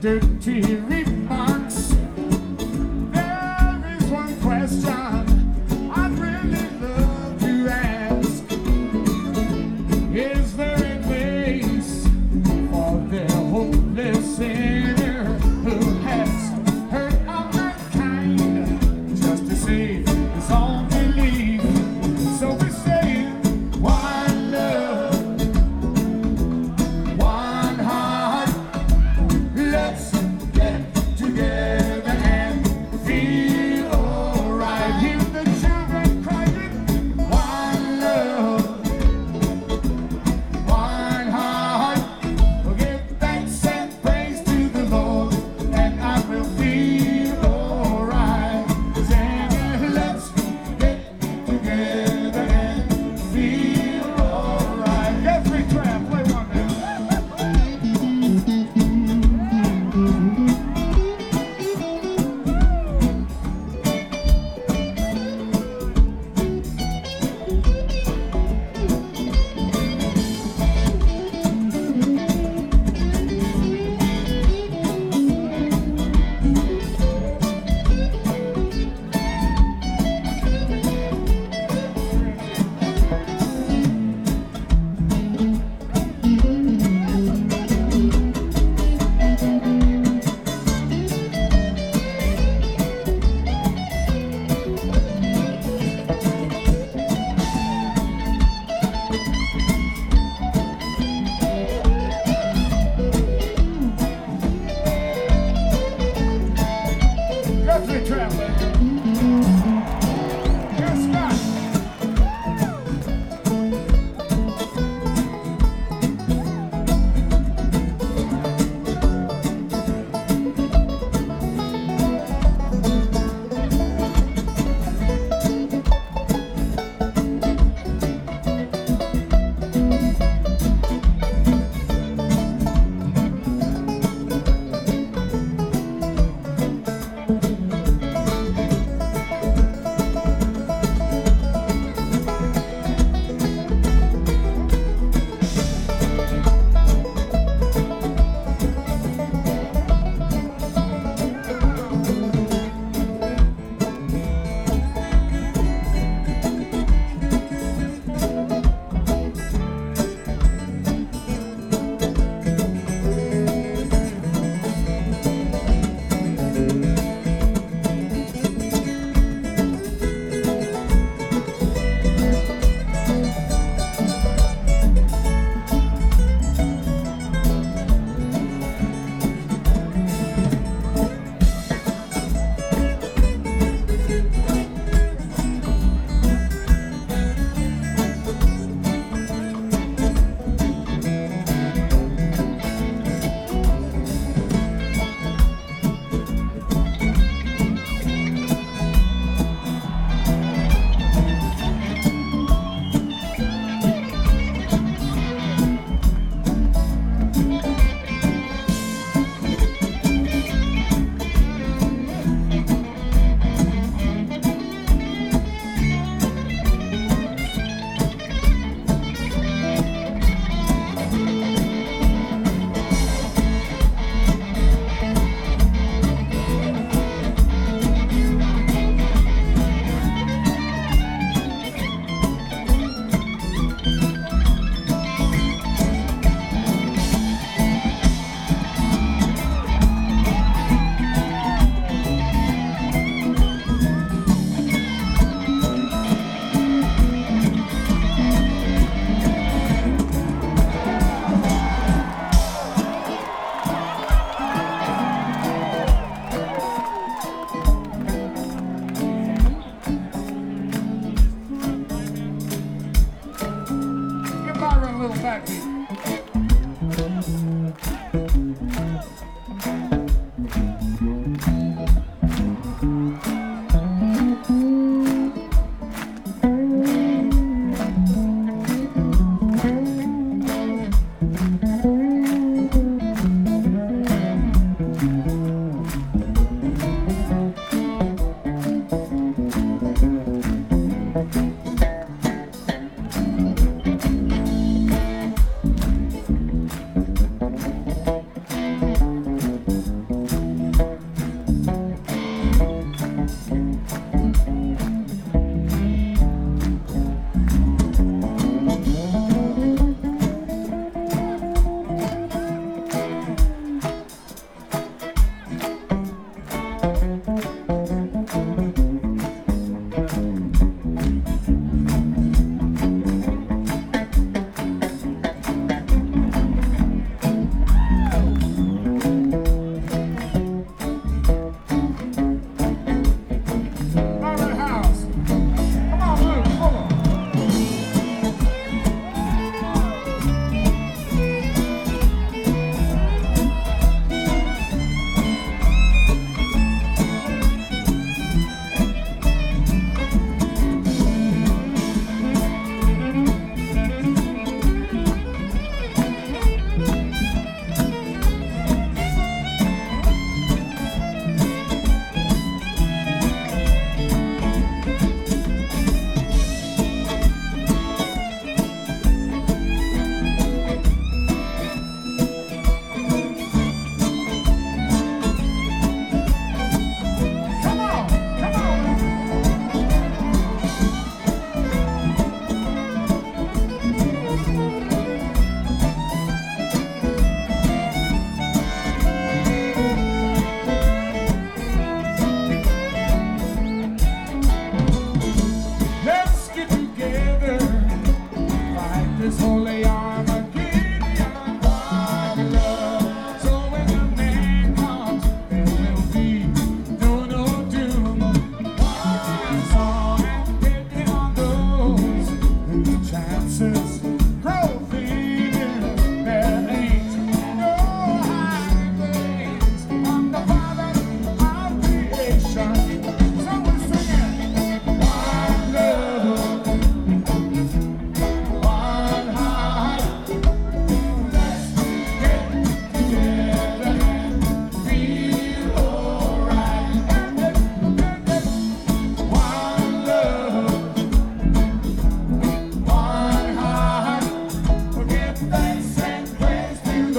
dirty remarks. There is one question I'd really love to ask. Is there a place for the hopeless sinner who has hurt all mankind just to save his own belief? So we say one love, one heart. Let's get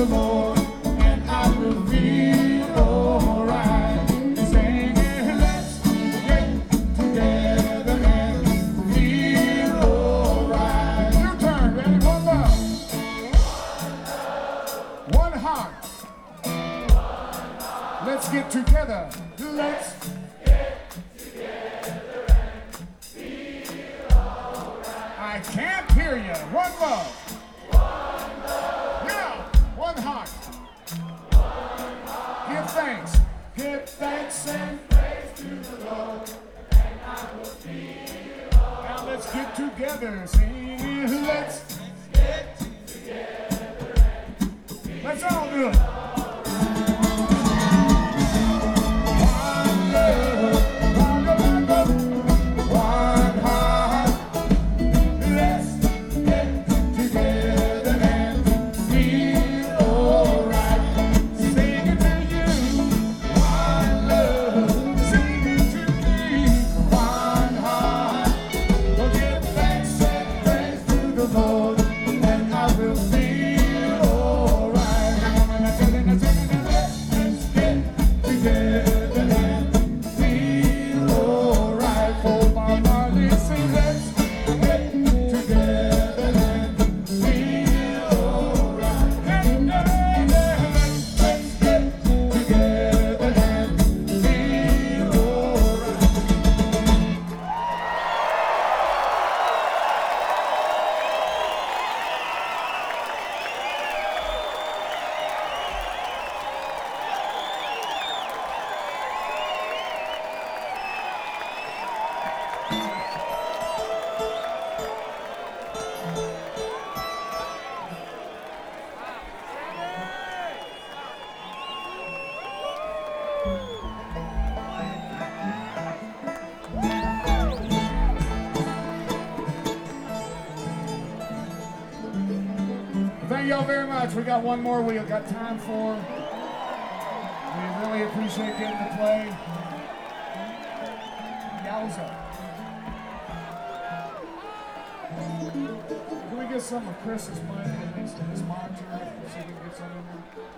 the Lord, and I will feel alright. Singing, let's get together and feel alright. Your turn, ready? One love. One heart. Let's get together. Let's I can't hear you. One love. Now, one heart. Give thanks. Give thanks and praise to the Lord, and I will feel alright. Now let's get together. Sing. Let's get together and feel. Let's all do it. Thank y'all very much. We got one more we got time for. We really appreciate getting to play. Yowza. Can we get some of Chris's money at least in this monitor? So we can get some in there.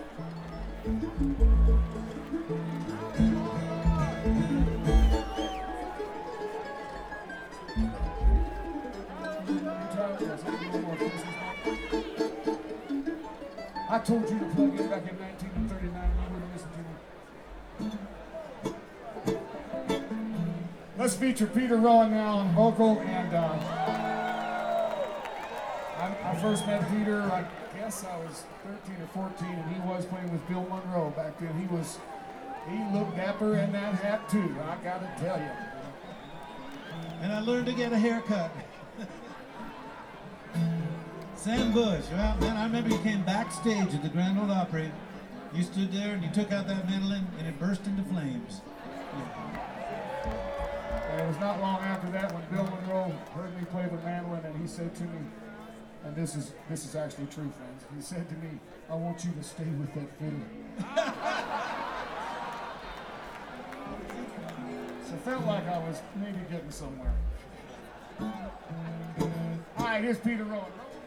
I told you to plug in back in 1939. You wouldn't listen to me. Let's feature Peter Rowan now on vocal. And I first met Peter, I guess I was 13 or 14, and he was playing with Bill Monroe back then. He looked dapper in that hat too, I gotta tell you. And I learned to get a haircut. Sam Bush, well, man, I remember you came backstage at the Grand Ole Opry. You stood there and you took out that mandolin and it burst into flames. And it was not long after that when Bill Monroe heard me play the mandolin, and he said to me, and this is actually true, friends, he said to me, I want you to stay with that fiddle. So it felt like I was maybe getting somewhere. All right, here's Peter Rowan.